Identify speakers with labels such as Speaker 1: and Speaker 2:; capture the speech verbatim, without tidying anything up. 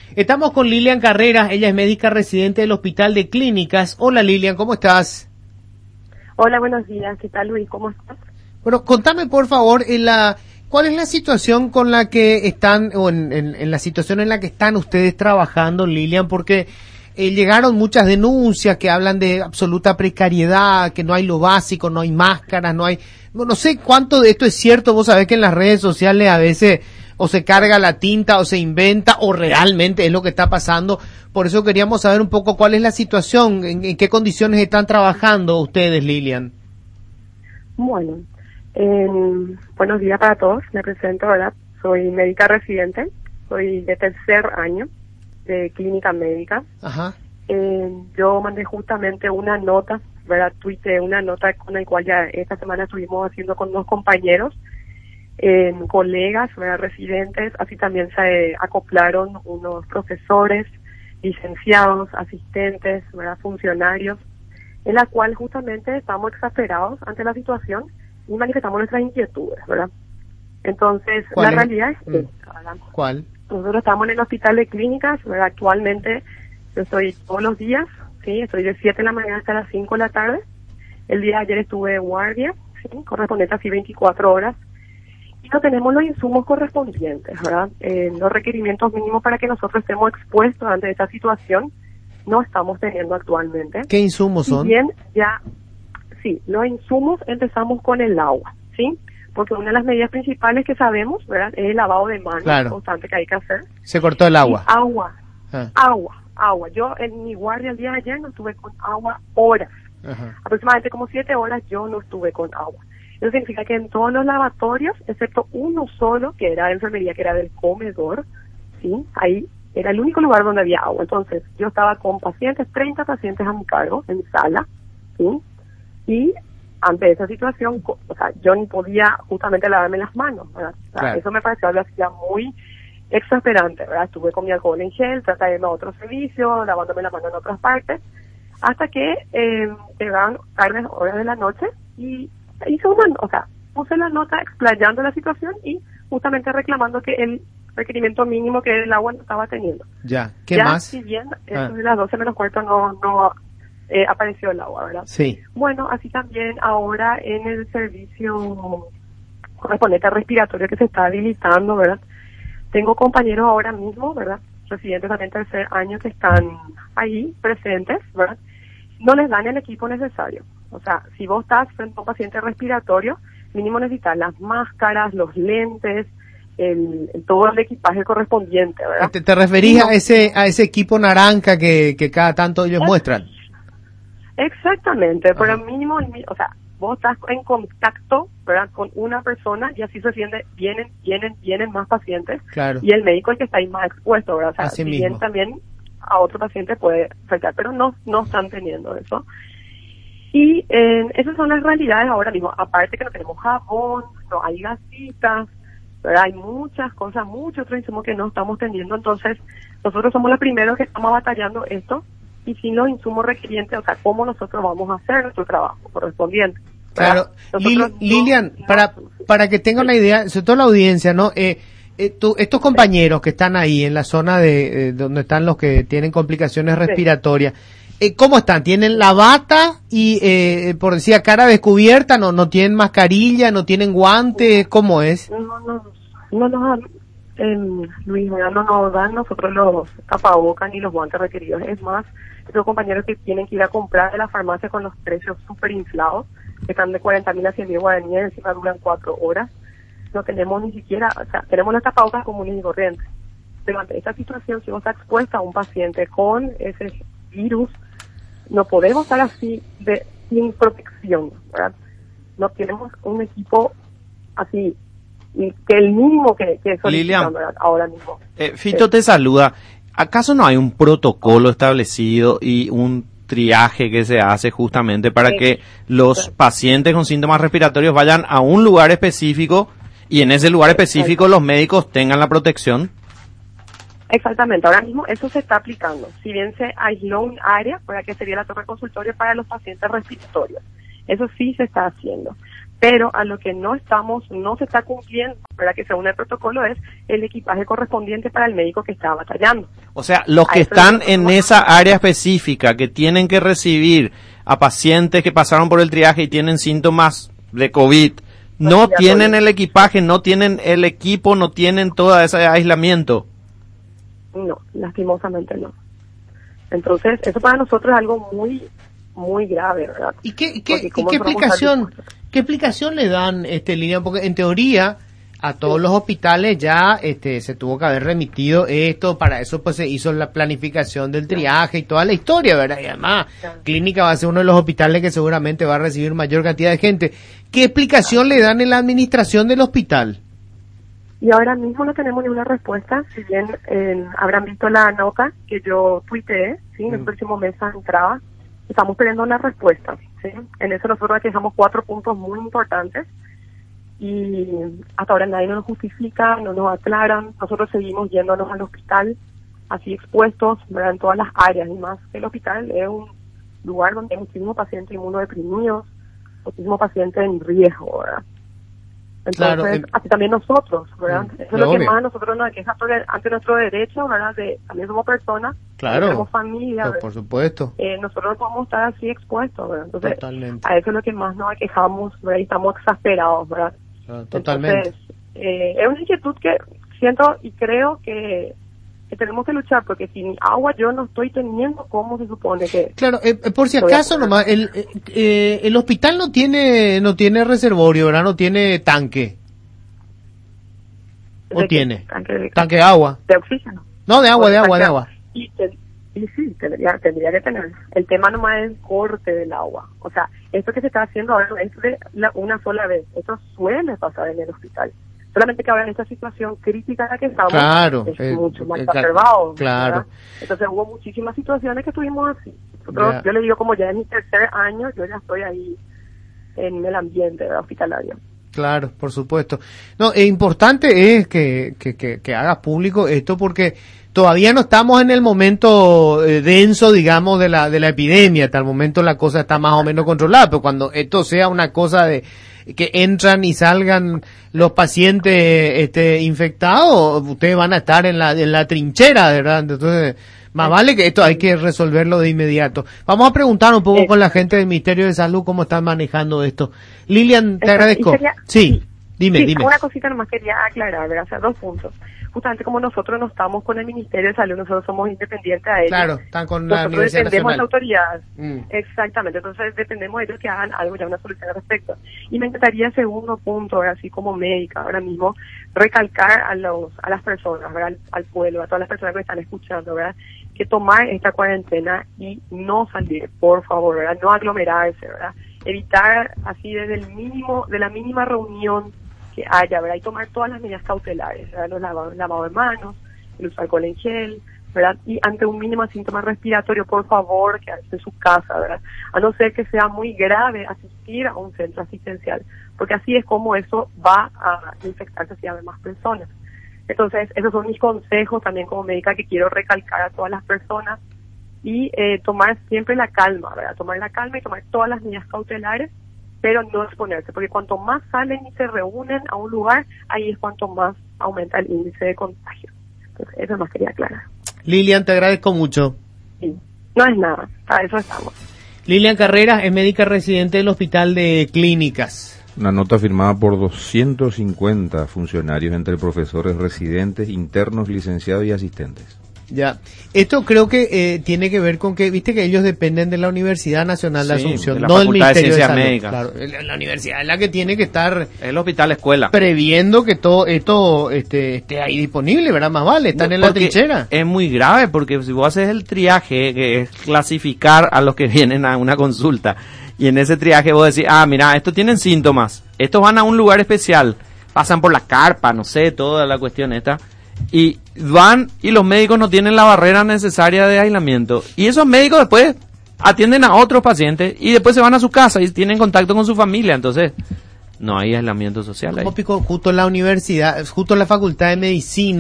Speaker 1: Estamos con Lilian Carreras, ella es médica residente del Hospital de Clínicas. Hola Lilian, ¿cómo estás?
Speaker 2: Hola, buenos días. ¿Qué tal, Luis? ¿Cómo estás?
Speaker 1: Bueno, contame por favor, en la, ¿cuál es la situación con la que están, o en, en, en la situación en la que están ustedes trabajando, Lilian? Porque eh, llegaron muchas denuncias que hablan de absoluta precariedad, que no hay lo básico, no hay máscaras, no hay... No, no sé cuánto de esto es cierto, vos sabés que en las redes sociales a veces o se carga la tinta o se inventa o realmente es lo que está pasando. Por eso queríamos saber un poco cuál es la situación, en, en qué condiciones están trabajando ustedes, Lilian.
Speaker 2: Bueno, eh, buenos días para todos. Me presento, ¿verdad? Soy médica residente, soy de tercer año de clínica médica.
Speaker 1: Ajá.
Speaker 2: Eh, yo mandé justamente una nota, ¿verdad? Tuiteé una nota con la cual ya esta semana estuvimos haciendo con unos compañeros, eh, colegas, ¿verdad? Residentes, así también se acoplaron unos profesores, licenciados, asistentes, ¿verdad? Funcionarios, en la cual justamente estamos exasperados ante la situación y manifestamos nuestras inquietudes, ¿verdad? Entonces, la
Speaker 1: es?
Speaker 2: realidad es que,
Speaker 1: mm. ¿Cuál?
Speaker 2: Nosotros estamos en el hospital de clínicas, ¿verdad? Actualmente yo estoy todos los días, sí, estoy de siete de la mañana hasta las cinco de la tarde. El día de ayer estuve de guardia, sí, correspondiente así veinticuatro horas. Y no tenemos los insumos correspondientes, ¿verdad? Eh, los requerimientos mínimos para que nosotros estemos expuestos ante esta situación no estamos teniendo actualmente.
Speaker 1: ¿Qué insumos son?
Speaker 2: Si bien ya, sí, los insumos empezamos con el agua, ¿sí? Porque una de las medidas principales que sabemos, ¿verdad? Es el lavado de manos
Speaker 1: claro.
Speaker 2: constante que hay que hacer.
Speaker 1: Se cortó el agua.
Speaker 2: Y agua,
Speaker 1: ah.
Speaker 2: agua, agua. Yo en mi guardia el día de ayer no estuve con agua horas.
Speaker 1: Ajá.
Speaker 2: Aproximadamente como siete horas yo no estuve con agua. Eso significa que en todos los lavatorios, excepto uno solo, que era de enfermería, que era del comedor, ¿sí? Ahí era el único lugar donde había agua. Entonces, yo estaba con pacientes, treinta pacientes a mi cargo, en mi sala, ¿sí? Y ante esa situación, o sea, yo ni podía justamente lavarme las manos, ¿verdad? O sea,
Speaker 1: claro.
Speaker 2: Eso me pareció algo así muy exasperante, ¿verdad? Estuve con mi alcohol en gel, traté de ir a otro servicio, lavándome las manos en otras partes, hasta que eh, llegaron tardes horas de la noche y hice una, o sea, puse la nota explayando la situación y justamente reclamando que el requerimiento mínimo que el agua no estaba teniendo.
Speaker 1: Ya, ¿qué
Speaker 2: ya,
Speaker 1: más?
Speaker 2: Si bien eso
Speaker 1: ah.
Speaker 2: de las doce menos cuarto no, no eh, apareció el agua, ¿verdad?
Speaker 1: Sí.
Speaker 2: Bueno, así también ahora en el servicio correspondiente al respiratorio que se está habilitando, ¿verdad? Tengo compañeros ahora mismo, ¿verdad? Residentes también tercer año que están ahí presentes, ¿verdad? No les dan el equipo necesario. O sea, si vos estás frente a un paciente respiratorio, mínimo necesitas las máscaras, los lentes, el, el todo el equipaje correspondiente, ¿verdad?
Speaker 1: ¿Te, te referís no, a ese a ese equipo naranja que, que cada tanto ellos
Speaker 2: es,
Speaker 1: muestran?
Speaker 2: Exactamente,
Speaker 1: Ajá.
Speaker 2: pero mínimo, o sea, vos estás en contacto, ¿verdad? Con una persona y así se siente, vienen, vienen, vienen más pacientes.
Speaker 1: Claro.
Speaker 2: Y el médico es que está ahí más expuesto, ¿verdad? O sea,
Speaker 1: así
Speaker 2: si
Speaker 1: mismo.
Speaker 2: bien también a otro paciente puede afectar, pero no, no están teniendo eso. Y eh, esas son las realidades ahora mismo. Aparte que no tenemos jabón, no hay gasitas, ¿verdad? Hay muchas cosas, muchos otros insumos que no estamos teniendo. Entonces, nosotros somos los primeros que estamos batallando esto y sin los insumos requerientes, o sea, ¿cómo nosotros vamos a hacer nuestro trabajo correspondiente?
Speaker 1: ¿verdad? Claro. Lil, no, Lilian, no, para para que tenga una idea, sobre todo la audiencia, ¿no? Eh, eh, tú, estos compañeros que están ahí en la zona de eh, donde están los que tienen complicaciones respiratorias, Eh, ¿cómo están? ¿Tienen la bata y, eh, por decir, cara descubierta? ¿No no tienen mascarilla? ¿No tienen guantes? ¿Cómo es?
Speaker 2: No, no, no nos dan, eh, Luis, no nos dan nosotros los tapabocas ni los guantes requeridos. Es más, tengo compañeros que tienen que ir a comprar de la farmacia con los precios súper inflados, que están de cuarenta mil a cien mil guaraníes, encima duran cuatro horas. No tenemos ni siquiera, o sea, tenemos las tapabocas comunes y corrientes. Pero ante esta situación, si vos estás expuesta a un paciente con ese virus, no podemos estar así de sin protección, ¿verdad? No tenemos un equipo así que el mínimo que, que solicitan, ¿verdad? Ahora mismo.
Speaker 3: Eh, Fito sí. Te saluda. ¿Acaso no hay un protocolo establecido y un triaje que se hace justamente para sí. que los sí. pacientes con síntomas respiratorios vayan a un lugar específico y en ese lugar específico los médicos tengan la protección?
Speaker 2: Exactamente, ahora mismo eso se está aplicando. Si bien se aisló un área, para que sería la torre consultorio para los pacientes respiratorios, eso sí se está haciendo. Pero a lo que no estamos, no se está cumpliendo, para que según el protocolo es el equipaje correspondiente para el médico que está batallando.
Speaker 3: O sea, los que
Speaker 2: A eso
Speaker 3: están
Speaker 2: es lo que
Speaker 3: en
Speaker 2: vamos a-
Speaker 3: esa área específica, que tienen que recibir a pacientes que pasaron por el triaje y tienen síntomas de COVID, no
Speaker 2: Respiratorio.
Speaker 3: tienen el equipaje, no tienen el equipo, no tienen todo ese aislamiento.
Speaker 2: No, lastimosamente no. Entonces, eso para nosotros es algo muy, muy grave, ¿verdad?
Speaker 1: ¿Y qué,
Speaker 2: Porque
Speaker 1: qué, y
Speaker 2: ¿cómo
Speaker 1: qué
Speaker 2: vamos a
Speaker 1: explicación,
Speaker 2: dar
Speaker 1: qué explicación le dan, este, Lilian? Porque en teoría a todos los hospitales ya, este, se tuvo que haber remitido esto, para eso pues se hizo la planificación del triaje y toda la historia, ¿verdad? Y además,
Speaker 2: Claro.
Speaker 1: Clínica va a ser uno de los hospitales que seguramente va a recibir mayor cantidad de gente. ¿Qué explicación le dan en la administración del hospital?
Speaker 2: Y ahora mismo no tenemos ninguna respuesta, si bien eh, habrán visto la nota que yo tuiteé, ¿sí? En el
Speaker 1: Mm.
Speaker 2: próximo mes entraba, estamos pidiendo una respuesta, ¿sí? En eso nosotros aquí dejamos cuatro puntos muy importantes y hasta ahora nadie nos justifica, no nos aclaran, nosotros seguimos yéndonos al hospital, así expuestos, ¿verdad? En todas las áreas, y más que el hospital es un lugar donde hay muchísimos pacientes inmunodeprimidos, muchísimos pacientes en riesgo, ¿verdad? Entonces,
Speaker 1: Claro, em-
Speaker 2: así también nosotros, ¿verdad?
Speaker 1: Mm,
Speaker 2: Eso es lo
Speaker 1: obvio.
Speaker 2: que más nosotros nos queja sobre- ante nuestro derecho, ¿verdad? De, también somos personas,
Speaker 1: Claro.
Speaker 2: tenemos familia,
Speaker 1: Por,
Speaker 2: ¿verdad?
Speaker 1: por supuesto.
Speaker 2: Eh, nosotros no podemos estar así expuestos, ¿verdad? Entonces,
Speaker 1: Totalmente.
Speaker 2: a eso es lo que más nos quejamos, ¿verdad? Y estamos exasperados, ¿verdad?
Speaker 1: Ah, Totalmente.
Speaker 2: Entonces, eh, es una inquietud que siento y creo que, que tenemos que luchar, porque sin agua yo no estoy teniendo cómo se supone que...
Speaker 1: Claro, eh, eh, por si
Speaker 2: Estoy de
Speaker 1: acaso
Speaker 2: acuerdo.
Speaker 1: nomás, el, eh, eh, el hospital no tiene, no tiene reservorio, ¿verdad? No tiene tanque. ¿O
Speaker 2: de que-
Speaker 1: tiene?
Speaker 2: Tanque de,
Speaker 1: Tanque de agua.
Speaker 2: de oxígeno.
Speaker 1: No, de agua, de
Speaker 2: Bueno,
Speaker 1: agua, de
Speaker 2: tanque
Speaker 1: agua.
Speaker 2: Y, te- y sí, tendría, tendría que tener. El tema nomás es el corte del agua. O sea, esto que se está haciendo ahora no es de la- una sola vez. Esto suele pasar en el hospital. Solamente que ahora en esta situación crítica en la que estamos
Speaker 1: Claro,
Speaker 2: es
Speaker 1: eh,
Speaker 2: mucho más
Speaker 1: eh,
Speaker 2: exacerbado.
Speaker 1: claro.
Speaker 2: ¿verdad? Entonces hubo muchísimas situaciones que estuvimos así. Nosotros,
Speaker 1: Ya.
Speaker 2: yo le digo, como ya es mi tercer año, yo ya estoy ahí en el ambiente, ¿verdad? Hospitalario.
Speaker 1: Claro, por supuesto. No, es importante es que, que, que, que hagas público esto porque todavía no estamos en el momento eh, denso, digamos, de la, de la epidemia. Hasta el momento la cosa está más o menos controlada, pero cuando esto sea una cosa de que entran y salgan los pacientes este infectados, ustedes van a estar en la, en la trinchera, ¿verdad? Entonces, más vale que esto hay que resolverlo de inmediato. Vamos a preguntar un poco con la gente del Ministerio de Salud cómo están manejando esto. Lilian, te
Speaker 2: Exacto.
Speaker 1: agradezco.
Speaker 2: Y sería-
Speaker 1: Sí, dime,
Speaker 2: Sí,
Speaker 1: dime.
Speaker 2: una cosita nomás quería aclarar, ¿verdad? O sea, dos puntos. Justamente como nosotros no estamos con el Ministerio de Salud, nosotros somos independientes a ellos.
Speaker 1: Claro, están con la
Speaker 2: Nosotros
Speaker 1: Universidad
Speaker 2: dependemos de la
Speaker 1: Nacional.
Speaker 2: autoridad.
Speaker 1: Mm.
Speaker 2: Exactamente, entonces dependemos de ellos que hagan algo, ya una solución al respecto. Y me encantaría, segundo punto, ¿verdad? Así como médica ahora mismo, recalcar a los a las personas, ¿verdad? Al, al pueblo, a todas las personas que me están escuchando, ¿verdad? Que tomar esta cuarentena y no salir, por favor, ¿verdad? No aglomerarse, ¿verdad? Evitar así desde el mínimo, de la mínima reunión que haya, ¿verdad? Y tomar todas las medidas cautelares, ¿verdad? Los lavados lavado de manos, el uso de alcohol en gel, ¿verdad? Y ante un mínimo síntoma respiratorio, por favor, quedarse en su casa, ¿verdad? A no ser que sea muy grave asistir a un centro asistencial, porque así es como eso va a infectarse hacia más personas. Entonces, esos son mis consejos también como médica que quiero recalcar a todas las personas y eh, tomar siempre la calma, ¿verdad? Tomar la calma y tomar todas las medidas cautelares, pero no exponerse, porque cuanto más salen y se reúnen a un lugar, ahí es cuanto más aumenta el índice de contagio. Entonces, eso más quería aclarar.
Speaker 1: Lilian, te agradezco mucho.
Speaker 2: Sí. No es nada, para eso estamos.
Speaker 1: Lilian Carreras es médica residente del Hospital de Clínicas.
Speaker 4: Una nota firmada por doscientos cincuenta funcionarios entre profesores residentes, internos, licenciados y asistentes.
Speaker 1: Ya, esto creo que eh, tiene que ver con que, viste que ellos dependen de la Universidad Nacional de
Speaker 3: Sí,
Speaker 1: Asunción,
Speaker 3: de la
Speaker 1: no del
Speaker 3: Facultad de
Speaker 1: Ministerio de,
Speaker 3: Ciencias
Speaker 1: Salud.
Speaker 3: Médicas.
Speaker 1: Claro, la, la universidad es la que tiene que estar
Speaker 3: El hospital escuela.
Speaker 1: previendo que todo esto este, esté ahí disponible, ¿verdad? Más vale, están en la
Speaker 3: Porque
Speaker 1: trinchera.
Speaker 3: Es muy grave porque si vos haces el triaje, que es clasificar a los que vienen a una consulta, y en ese triaje vos decís, ah, mira, estos tienen síntomas, estos van a un lugar especial, pasan por la carpa, no sé, toda la cuestión esta, y van y los médicos no tienen la barrera necesaria de aislamiento, y esos médicos después atienden a otros pacientes y después se van a su casa y tienen contacto con su familia, entonces no hay aislamiento social ahí.
Speaker 1: Como pico, justo en la universidad, justo en la Facultad de Medicina.